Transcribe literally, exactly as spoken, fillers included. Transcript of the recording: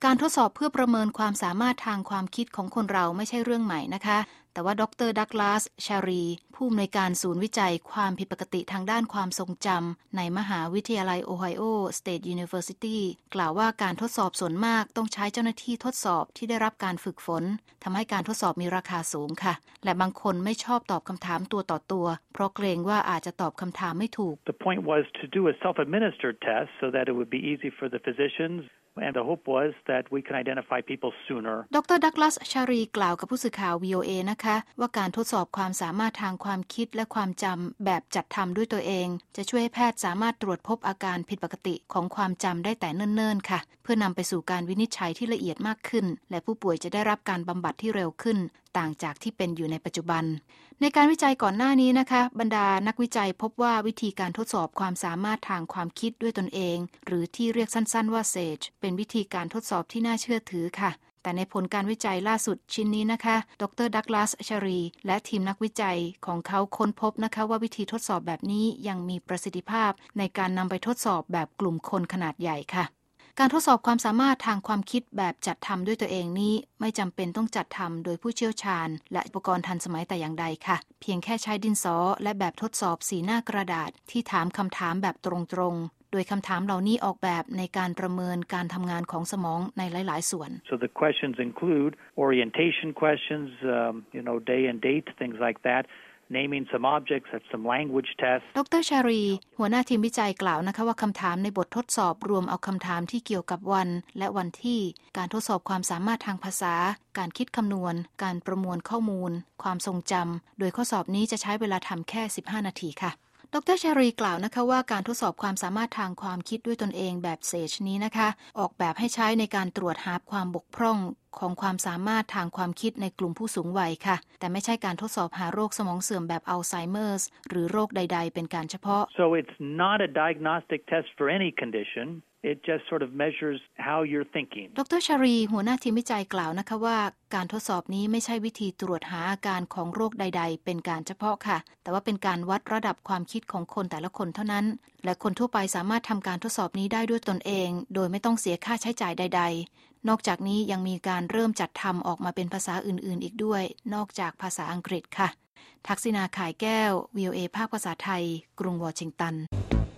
การทดสอบเพื่อประเมินความสามารถทางความคิดของคนเราไม่ใช่เรื่องใหม่นะคะแต่ว่าดร.ดักลาส ชารีผู้อำนวยการศูนย์วิจัยความผิดปกติทางด้านความทรงจำในมหาวิทยาลัยโอไฮโอ State University กล่าวว่าการทดสอบส่วนมากต้องใช้เจ้าหน้าที่ทดสอบที่ได้รับการฝึกฝนทำให้การทดสอบมีราคาสูงค่ะและบางคนไม่ชอบตอบคำถามตัวต่อตัวเพราะเกรงว่าอาจจะตอบคำถามไม่ถูก The point was to do a self-administered test so that it would be easy for the physicians and the hope was that we can identify people sooner ดร.ดักลาส ชารีกล่าวกับผู้สื่อข่าว วี โอ เอ นะคะว่าการทดสอบความสามารถทางความคิดและความจำแบบจัดทำด้วยตัวเองจะช่วยให้แพทย์สามารถตรวจพบอาการผิดปกติของความจำได้แต่เนิ่นๆค่ะเพื่อนำไปสู่การวินิจฉัยที่ละเอียดมากขึ้นและผู้ป่วยจะได้รับการบำบัดที่เร็วขึ้นต่างจากที่เป็นอยู่ในปัจจุบันในการวิจัยก่อนหน้านี้นะคะบรรดานักวิจัยพบว่าวิธีการทดสอบความสามารถทางความคิดด้วยตนเองหรือที่เรียกสั้นๆว่า เซจ เป็นวิธีการทดสอบที่น่าเชื่อถือค่ะแต่ในผลการวิจัยล่าสุดชิ้นนี้นะคะดร.ดักลาส ชารีและทีมนักวิจัยของเขาค้นพบนะคะว่าวิธีทดสอบแบบนี้ยังมีประสิทธิภาพในการนำไปทดสอบแบบกลุ่มคนขนาดใหญ่ค่ะการทดสอบความสามารถทางความคิดแบบจัดทำด้วยตัวเองนี้ไม่จำเป็นต้องจัดทำโดยผู้เชี่ยวชาญและอุปกรณ์ทันสมัยแต่อย่างใดค่ะเพียงแค่ใช้ดินสอและแบบทดสอบสีหน้ากระดาษที่ถามคำถามแบบตรงๆโดยคำถามเหล่านี้ออกแบบในการประเมินการทำงานของสมองในหลายๆส่วน So the questions include orientation questions, um, you know, day and date, things like that.naming some objects, that's some language tests ดร.ชารีหัวหน้าทีมวิจัยกล่าวนะคะว่าคำถามในบททดสอบรวมเอาคำถามที่เกี่ยวกับวันและวันที่การทดสอบความสามารถทางภาษาการคิดคำนวณการประมวลข้อมูลความทรงจำโดยข้อสอบนี้จะใช้เวลาทำแค่สิบห้านาทีค่ะดร.ชารีกล่าวนะคะว่าการทดสอบความสามารถทางความคิดด้วยตนเองแบบ เซจ นี้นะคะออกแบบให้ใช้ในการตรวจหาความบกพร่องของความสามารถทางความคิดในกลุ่มผู้สูงวัยค่ะแต่ไม่ใช่การทดสอบหาโรคสมองเสื่อมแบบอัลไซเมอร์สหรือโรคใดๆเป็นการเฉพาะ So it's not a diagnostic test for any condition. It just sort of measures how you're thinking. ดร.ชารีหัวหน้าทีมวิจัยกล่าวนะคะว่าการทดสอบนี้ไม่ใช่วิธีตรวจหาอาการของโรคใดๆเป็นการเฉพาะค่ะแต่ว่าเป็นการวัดระดับความคิดของคนแต่ละคนเท่านั้นและคนทั่วไปสามารถทำการทดสอบนี้ได้ด้วยตนเองโดยไม่ต้องเสียค่าใช้จ่ายใดๆนอกจากนี้ยังมีการเริ่มจัดทำออกมาเป็นภาษาอื่นๆอีกด้วยนอกจากภาษาอังกฤษค่ะทักษิณา ข่ายแก้ว วี โอ เอ ภาคภาษาไทยกรุงวอชิงตัน